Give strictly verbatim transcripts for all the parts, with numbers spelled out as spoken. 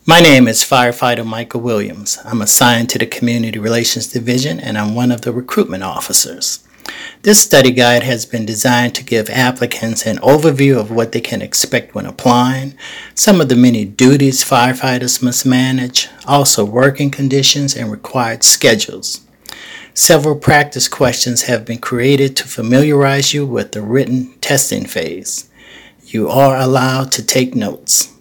My name is Firefighter Michael Williams. I'm assigned to the Community Relations Division and I'm one of the recruitment officers. This study guide has been designed to give applicants an overview of what they can expect when applying, some of the many duties firefighters must manage, also working conditions and required schedules. Several practice questions have been created to familiarize you with the written testing phase. You are allowed to take notes.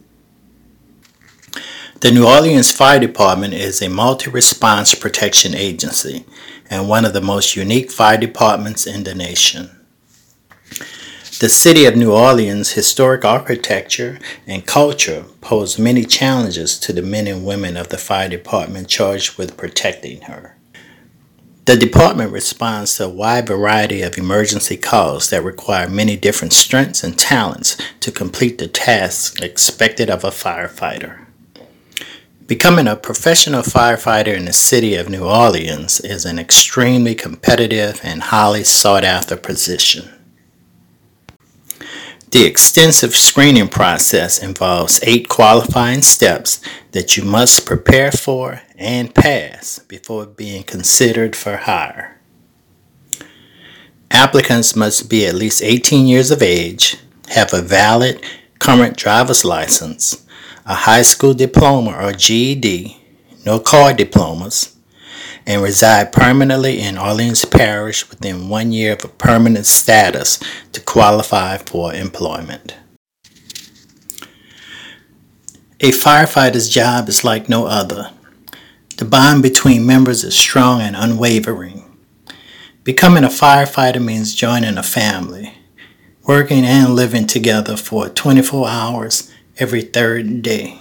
The New Orleans Fire Department is a multi-response protection agency and one of the most unique fire departments in the nation. The city of New Orleans' historic architecture and culture pose many challenges to the men and women of the fire department charged with protecting her. The department responds to a wide variety of emergency calls that require many different strengths and talents to complete the tasks expected of a firefighter. Becoming a professional firefighter in the city of New Orleans is an extremely competitive and highly sought-after position. The extensive screening process involves eight qualifying steps that you must prepare for and pass before being considered for hire. Applicants must be at least eighteen years of age, have a valid current driver's license, a high school diploma or G E D, no card diplomas, and reside permanently in Orleans Parish within one year of a permanent status to qualify for employment. A firefighter's job is like no other. The bond between members is strong and unwavering. Becoming a firefighter means joining a family, working and living together for twenty-four hours every third day.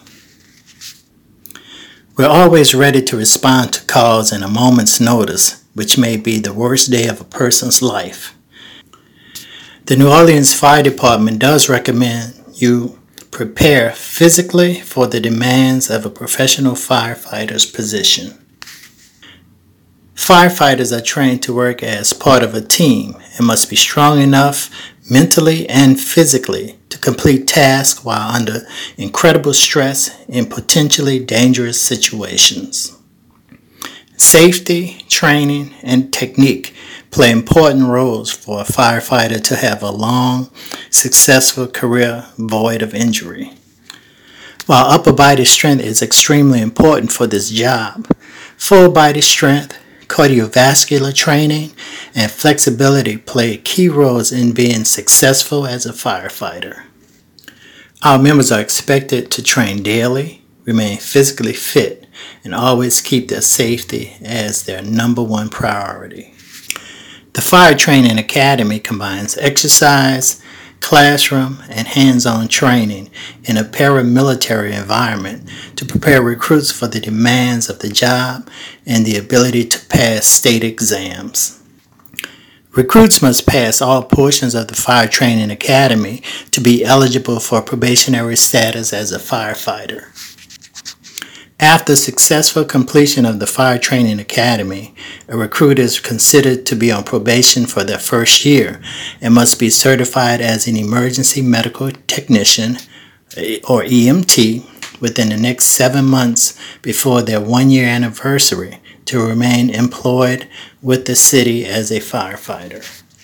We're always ready to respond to calls in a moment's notice, which may be the worst day of a person's life. The New Orleans Fire Department does recommend you prepare physically for the demands of a professional firefighter's position. Firefighters are trained to work as part of a team and must be strong enough mentally and physically to complete tasks while under incredible stress in potentially dangerous situations. Safety, training, and technique play important roles for a firefighter to have a long, successful career void of injury. While upper body strength is extremely important for this job, full body strength, cardiovascular training, and flexibility play key roles in being successful as a firefighter. Our members are expected to train daily, remain physically fit, and always keep their safety as their number one priority. The Fire Training Academy combines exercise, classroom, and hands-on training in a paramilitary environment to prepare recruits for the demands of the job and the ability to pass state exams. Recruits must pass all portions of the Fire Training Academy to be eligible for probationary status as a firefighter. After successful completion of the Fire Training Academy, a recruit is considered to be on probation for their first year and must be certified as an emergency medical technician, or E M T, within the next seven months before their one-year anniversary to remain employed with the city as a firefighter.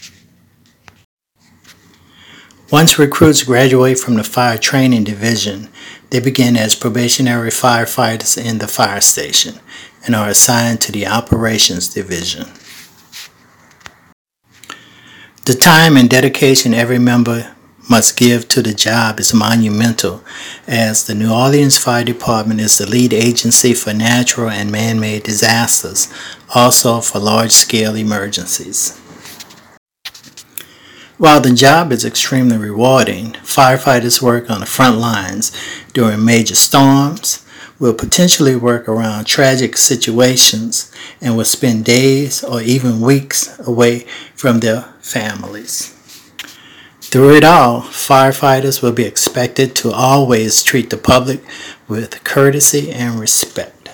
Once recruits graduate from the Fire Training Division, they begin as probationary firefighters in the fire station and are assigned to the Operations Division. The time and dedication every member must give to the job is monumental, as the New Orleans Fire Department is the lead agency for natural and man-made disasters, also for large-scale emergencies. While the job is extremely rewarding, firefighters work on the front lines during major storms, will potentially work around tragic situations, and will spend days or even weeks away from their families. Through it all, firefighters will be expected to always treat the public with courtesy and respect.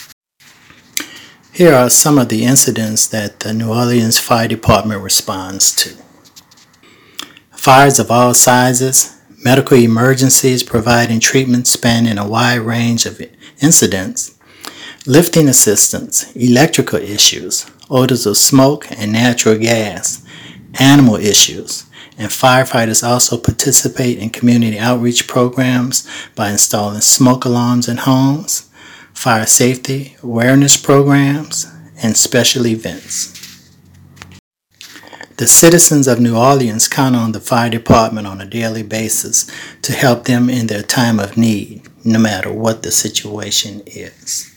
Here are some of the incidents that the New Orleans Fire Department responds to. Fires of all sizes, medical emergencies providing treatment spanning a wide range of incidents, lifting assistance, electrical issues, odors of smoke and natural gas, animal issues, and firefighters also participate in community outreach programs by installing smoke alarms in homes, fire safety awareness programs, and special events. The citizens of New Orleans count on the fire department on a daily basis to help them in their time of need, no matter what the situation is.